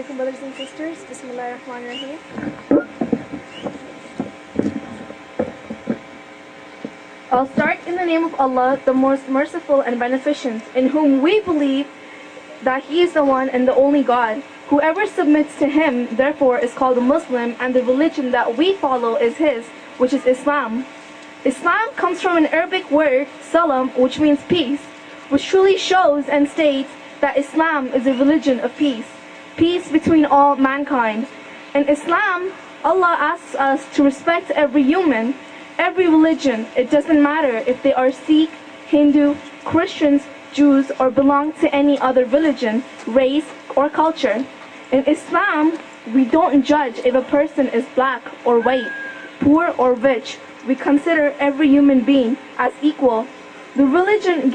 alaikum, brothers and sisters. Bismillah ar-Rahman ar-Rahim. I'll start in the name of Allah, the most merciful and beneficent, in whom we believe that He is the one and the only God. Whoever submits to Him, therefore, is called a Muslim, and the religion that we follow is His, which is Islam. Islam comes from an Arabic word, salam, which means peace, which truly shows and states that Islam is a religion of peace, peace between all mankind. In Islam, Allah asks us to respect every human, every religion. It doesn't matter if they are Sikh, Hindu, Christians, Jews, or belong to any other religion, race, or culture. In Islam, we don't judge if a person is black or white, poor or rich. We consider every human being as equal. This religion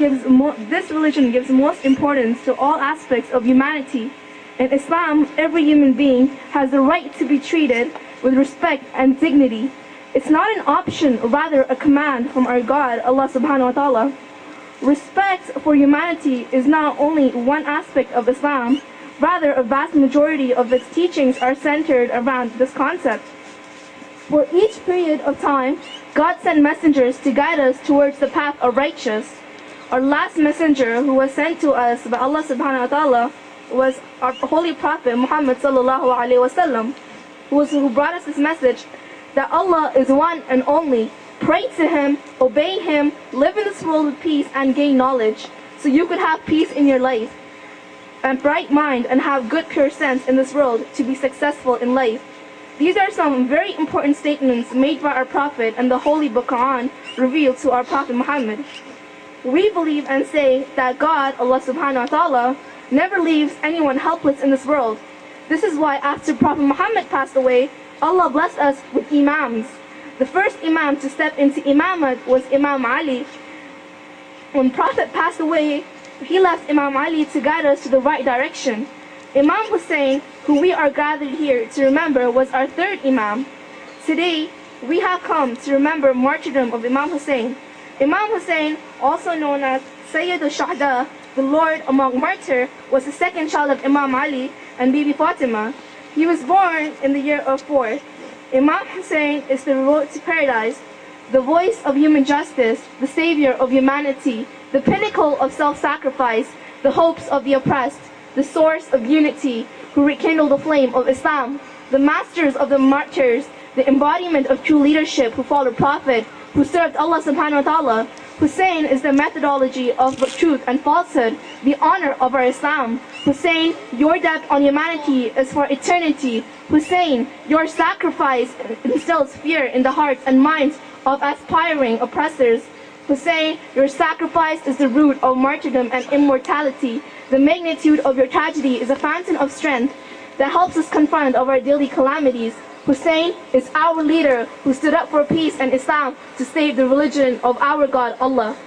gives most importance to all aspects of humanity. In Islam, every human being has the right to be treated with respect and dignity. It's not an option, rather a command from our God, Allah subhanahu wa ta'ala. Respect for humanity is not only one aspect of Islam, rather a vast majority of its teachings are centered around this concept. For each period of time, God sent messengers to guide us towards the path of righteous. Our last messenger who was sent to us by Allah subhanahu wa ta'ala was our holy prophet Muhammad sallallahu alaihi wasallam, who brought us this message that Allah is one and only. Pray to Him, obey Him, live in this world with peace and gain knowledge, so you could have peace in your life and bright mind and have good pure sense in this world to be successful in life. These are some very important statements made by our Prophet and the Holy Book Quran revealed to our Prophet Muhammad. We believe and say that God, Allah subhanahu wa ta'ala, never leaves anyone helpless in this world. This is why after Prophet Muhammad passed away, Allah blessed us with Imams. The first Imam to step into Imamat was Imam Ali. When Prophet passed away, he left Imam Ali to guide us to the right direction. Imam Hussein, who we are gathered here to remember, was our third Imam. Today, we have come to remember martyrdom of Imam Hussein. Imam Hussein, also known as Sayyid al-Shahda, the Lord among martyrs, was the second child of Imam Ali and Bibi Fatima. He was born in the year of 4. Imam Hussein is the road to paradise, the voice of human justice, the savior of humanity, the pinnacle of self-sacrifice, the hopes of the oppressed, the source of unity, who rekindled the flame of Islam, the masters of the martyrs, the embodiment of true leadership who followed Prophet, who served Allah subhanahu wa ta'ala. Hussein is the methodology of truth and falsehood, the honor of our Islam. Hussein, your death on humanity is for eternity. Hussein, your sacrifice instills fear in the hearts and minds of aspiring oppressors. Hussein, your sacrifice is the root of martyrdom and immortality. The magnitude of your tragedy is a fountain of strength that helps us confront our daily calamities. Hussein is our leader who stood up for peace and Islam to save the religion of our God, Allah.